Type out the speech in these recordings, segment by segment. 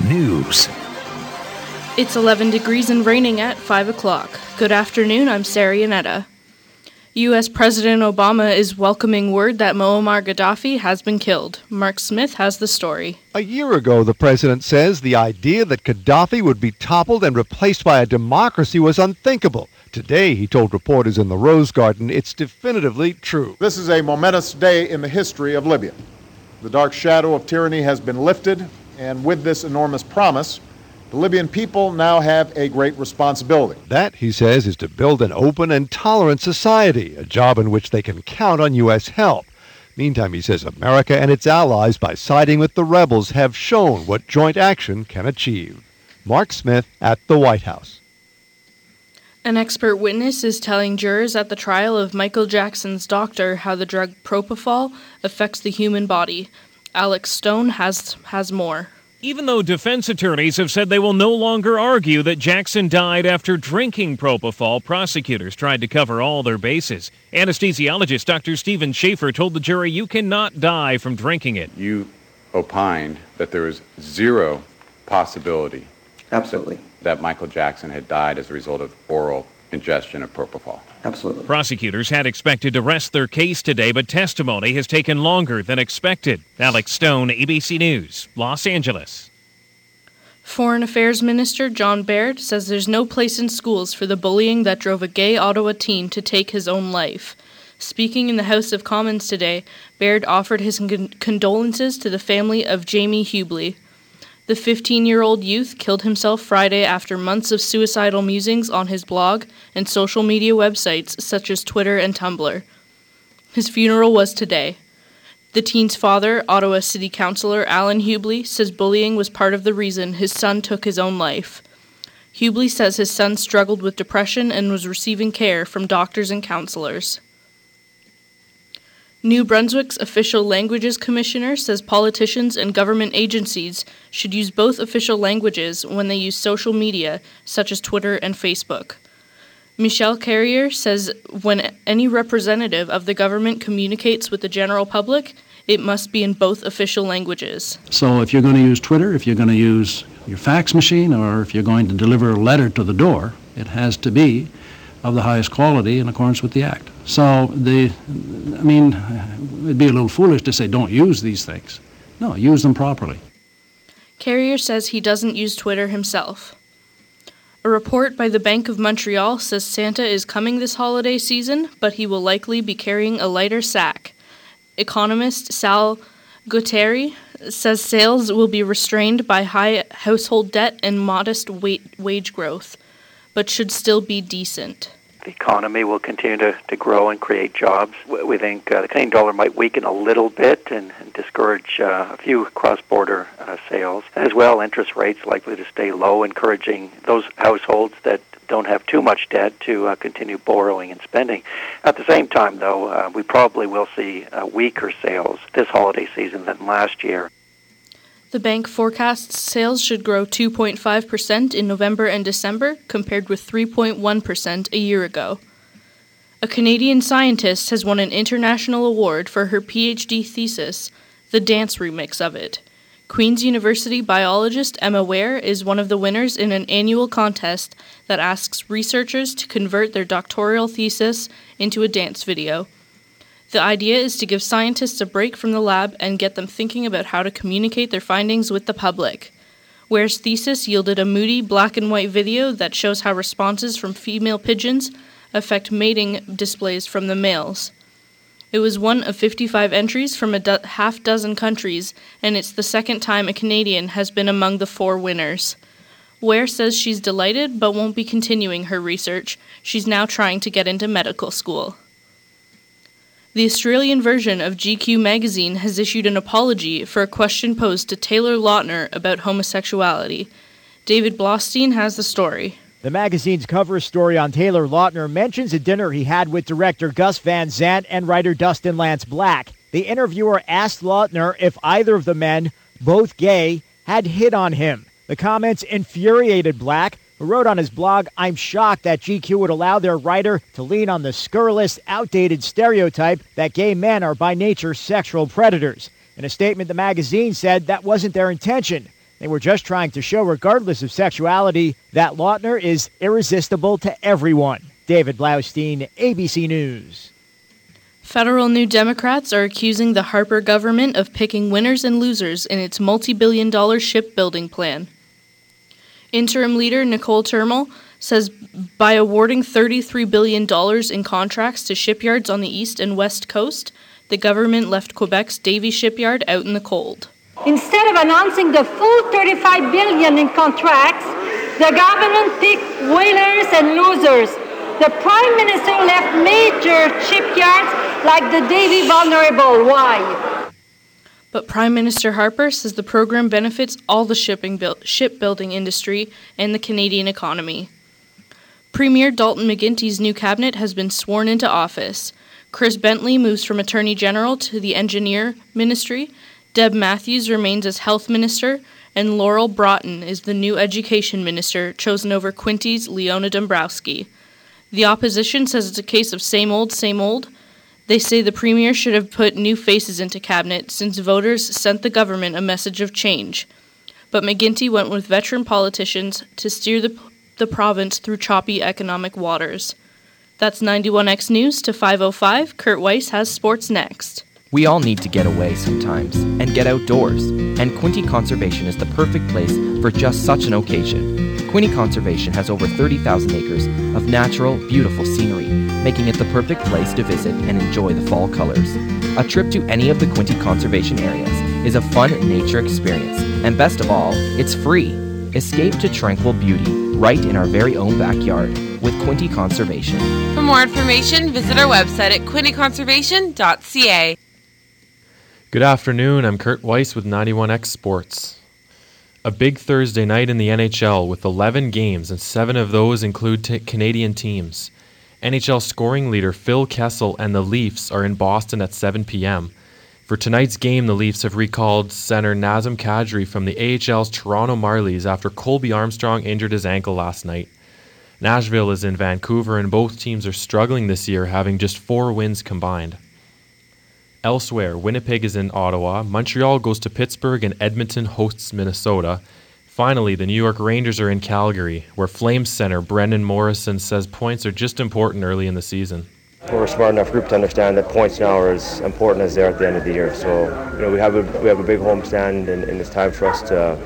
News. It's 11 degrees and raining at 5 o'clock. Good afternoon, I'm Sarah Yanetta. U.S. President Obama is welcoming word that Muammar Gaddafi has been killed. Mark Smith has the story. A year ago, the president says the idea that Gaddafi would be toppled and replaced by a democracy was unthinkable. Today, he told reporters in the Rose Garden, it's definitively true. This is a momentous day in the history of Libya. The dark shadow of tyranny has been lifted, and with this enormous promise, the Libyan people now have a great responsibility. That, he says, is to build an open and tolerant society, a job in which they can count on U.S. help. Meantime, he says America and its allies, by siding with the rebels, have shown what joint action can achieve. Mark Smith at the White House. An expert witness is telling jurors at the trial of Michael Jackson's doctor how the drug propofol affects the human body. Alex Stone has more. Even though defense attorneys have said they will no longer argue that Jackson died after drinking propofol, prosecutors tried to cover all their bases. Anesthesiologist Dr. Stephen Schaefer told the jury you cannot die from drinking it. You opined that there is zero possibility Absolutely. that Michael Jackson had died as a result of oral ingestion of propofol. Absolutely. Prosecutors had expected to rest their case today, but testimony has taken longer than expected. Alex Stone, ABC News, Los Angeles. Foreign Affairs Minister John Baird says there's no place in schools for the bullying that drove a gay Ottawa teen to take his own life. Speaking in the House of Commons today, Baird offered his condolences to the family of Jamie Hubley. The 15-year-old youth killed himself Friday after months of suicidal musings on his blog and social media websites such as Twitter and Tumblr. His funeral was today. The teen's father, Ottawa City Councillor Alan Hubley, says bullying was part of the reason his son took his own life. Hubley says his son struggled with depression and was receiving care from doctors and counselors. New Brunswick's Official Languages Commissioner says politicians and government agencies should use both official languages when they use social media, such as Twitter and Facebook. Michelle Carrier says when any representative of the government communicates with the general public, it must be in both official languages. So if you're going to use Twitter, if you're going to use your fax machine, or if you're going to deliver a letter to the door, it has to be of the highest quality in accordance with the Act. So, it'd be a little foolish to say don't use these things. No, use them properly. Carrier says he doesn't use Twitter himself. A report by the Bank of Montreal says Santa is coming this holiday season, but he will likely be carrying a lighter sack. Economist Sal Gutteri says sales will be restrained by high household debt and modest wage growth, but should still be decent. The economy will continue to grow and create jobs. We think the Canadian dollar might weaken a little bit and discourage a few cross-border sales. As well, interest rates likely to stay low, encouraging those households that don't have too much debt to continue borrowing and spending. At the same time, though, we probably will see weaker sales this holiday season than last year. The bank forecasts sales should grow 2.5% in November and December, compared with 3.1% a year ago. A Canadian scientist has won an international award for her PhD thesis, the dance remix of it. Queen's University biologist Emma Ware is one of the winners in an annual contest that asks researchers to convert their doctoral thesis into a dance video. The idea is to give scientists a break from the lab and get them thinking about how to communicate their findings with the public. Ware's thesis yielded a moody black and white video that shows how responses from female pigeons affect mating displays from the males. It was one of 55 entries from a half dozen countries, and it's the second time a Canadian has been among the 4 winners. Ware says she's delighted but won't be continuing her research. She's now trying to get into medical school. The Australian version of GQ magazine has issued an apology for a question posed to Taylor Lautner about homosexuality. David Blostein has the story. The magazine's cover story on Taylor Lautner mentions a dinner he had with director Gus Van Sant and writer Dustin Lance Black. The interviewer asked Lautner if either of the men, both gay, had hit on him. The comments infuriated Black, who wrote on his blog, "I'm shocked that GQ would allow their writer to lean on the scurrilous, outdated stereotype that gay men are by nature sexual predators." In a statement, the magazine said that wasn't their intention. They were just trying to show, regardless of sexuality, that Lautner is irresistible to everyone. David Blaustein, ABC News. Federal New Democrats are accusing the Harper government of picking winners and losers in its multi-billion-dollar shipbuilding plan. Interim leader Nicole Termel says by awarding $33 billion in contracts to shipyards on the east and west coast, the government left Quebec's Davie shipyard out in the cold. Instead of announcing the full $35 billion in contracts, the government picked winners and losers. The Prime Minister left major shipyards like the Davie vulnerable. Why? But Prime Minister Harper says the program benefits all the shipbuilding industry and the Canadian economy. Premier Dalton McGuinty's new cabinet has been sworn into office. Chris Bentley moves from Attorney General to the Engineer Ministry. Deb Matthews remains as Health Minister, and Laurel Broughton is the new Education Minister, chosen over Quinty's Leona Dombrowski. The opposition says it's a case of same old, same old. They say the Premier should have put new faces into cabinet since voters sent the government a message of change. But McGuinty went with veteran politicians to steer the province through choppy economic waters. That's 91X News to 5:05. Kurt Weiss has sports next. We all need to get away sometimes and get outdoors, and Quinte Conservation is the perfect place for just such an occasion. Quinte Conservation has over 30,000 acres of natural, beautiful scenery, making it the perfect place to visit and enjoy the fall colors. A trip to any of the Quinte Conservation areas is a fun nature experience, and best of all, it's free. Escape to tranquil beauty right in our very own backyard with Quinte Conservation. For more information, visit our website at quinteconservation.ca. Good afternoon, I'm Kurt Weiss with 91X Sports. A big Thursday night in the NHL with 11 games, and 7 of those include Canadian teams. NHL scoring leader Phil Kessel and the Leafs are in Boston at 7 p.m. For tonight's game, the Leafs have recalled center Nazem Kadri from the AHL's Toronto Marlies after Colby Armstrong injured his ankle last night. Nashville is in Vancouver, and both teams are struggling this year, having just 4 wins combined. Elsewhere, Winnipeg is in Ottawa, Montreal goes to Pittsburgh, and Edmonton hosts Minnesota. Finally, the New York Rangers are in Calgary, where Flames center Brendan Morrison says points are just important early in the season. We're a smart enough group to understand that points now are as important as they are at the end of the year. So, we have a big homestand, and it's time for us to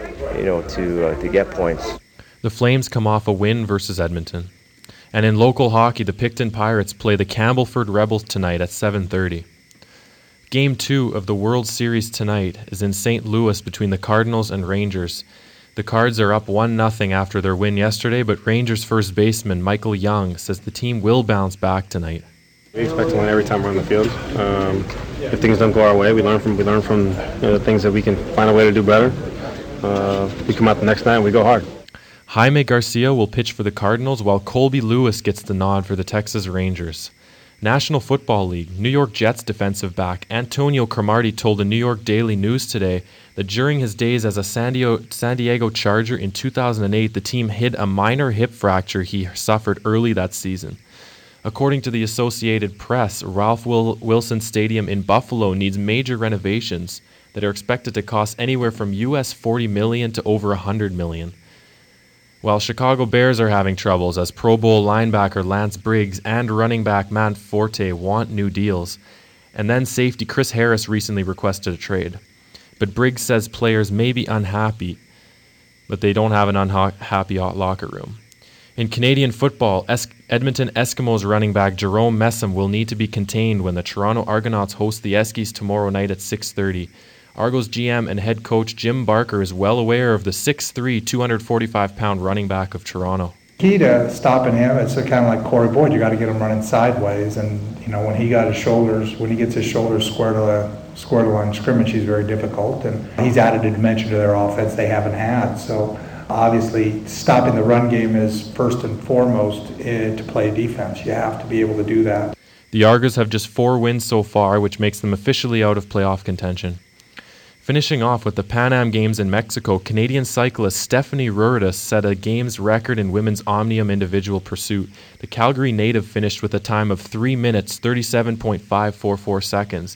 get points. The Flames come off a win versus Edmonton. And in local hockey, the Picton Pirates play the Campbellford Rebels tonight at 7:30. Game 2 of the World Series tonight is in St. Louis between the Cardinals and Rangers. The Cards are up 1-0 after their win yesterday, but Rangers first baseman Michael Young says the team will bounce back tonight. We expect to win every time we're on the field. If things don't go our way, we learn from the things that we can find a way to do better. We come out the next night and we go hard. Jaime Garcia will pitch for the Cardinals, while Colby Lewis gets the nod for the Texas Rangers. National Football League, New York Jets defensive back Antonio Cromartie told the New York Daily News today that during his days as a San Diego Charger in 2008, the team hid a minor hip fracture he suffered early that season. According to the Associated Press, Ralph Wilson Stadium in Buffalo needs major renovations that are expected to cost anywhere from US $40 million to over $100 million. While Chicago Bears are having troubles as Pro Bowl linebacker Lance Briggs and running back Matt Forte want new deals. And then safety Chris Harris recently requested a trade. But Briggs says players may be unhappy, but they don't have an unhappy locker room. In Canadian football, Edmonton Eskimos running back Jerome Messam will need to be contained when the Toronto Argonauts host the Eskies tomorrow night at 6:30. Argos GM and head coach Jim Barker is well aware of the 6'3", 245-pound running back of Toronto. Key to stopping him is kind of like Corey Boyd. You got to get him running sideways, and when he gets his shoulders square to line of scrimmage, he's very difficult, and he's added a dimension to their offense they haven't had. So obviously, stopping the run game is first and foremost to play defense. You have to be able to do that. The Argos have just 4 wins so far, which makes them officially out of playoff contention. Finishing off with the Pan Am Games in Mexico, Canadian cyclist Stephanie Ruedas set a games record in women's Omnium individual pursuit. The Calgary native finished with a time of 3 minutes, 37.544 seconds.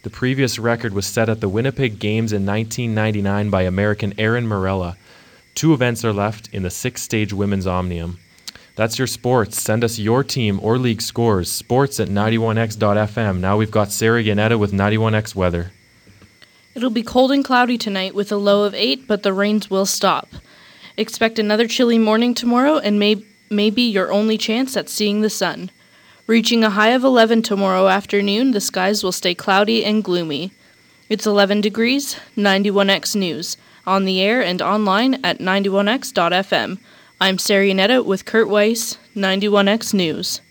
The previous record was set at the Winnipeg Games in 1999 by American Aaron Morella. 2 events are left in the 6-stage women's Omnium. That's your sports. Send us your team or league scores. Sports at 91x.fm. Now we've got Sarah Yanetta with 91x weather. It'll be cold and cloudy tonight with a low of 8, but the rains will stop. Expect another chilly morning tomorrow and maybe your only chance at seeing the sun. Reaching a high of 11 tomorrow afternoon, the skies will stay cloudy and gloomy. It's 11 degrees, 91X News, on the air and online at 91x.fm. I'm Sarah Yanetta with Kurt Weiss, 91X News.